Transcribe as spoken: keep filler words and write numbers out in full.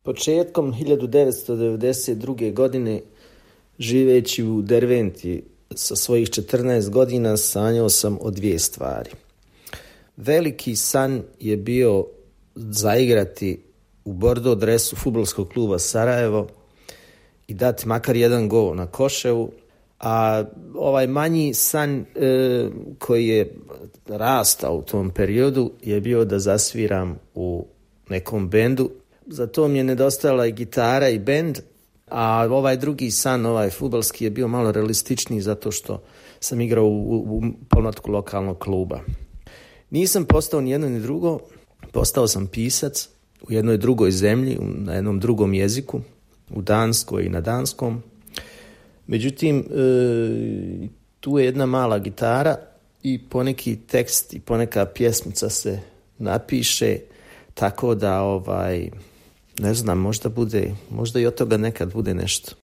Početkom hiljadu devetsto devedeset druge. godine, živeći u Derventi sa svojih četrnaest godina, sanjao sam o dvije stvari. Veliki san je bio zaigrati u bordo dresu fudbalskog kluba Sarajevo i dati makar jedan gol na Koševu, a ovaj manji san e, koji je rastao u tom periodu je bio da zasviram u nekom bendu. Za to mi je nedostajala i gitara i bend, a ovaj drugi san, ovaj fudbalski, je bio malo realističniji zato što sam igrao u, u, u pomlatku lokalnog kluba. Nisam postao ni jedno ni drugo, postao sam pisac u jednoj drugoj zemlji, na jednom drugom jeziku, u Danskoj i na danskom. Međutim, e, tu je jedna mala gitara i poneki tekst i poneka pjesmica se napiše, tako da ovaj, ne znam, možda bude, možda i od toga nekad bude nešto.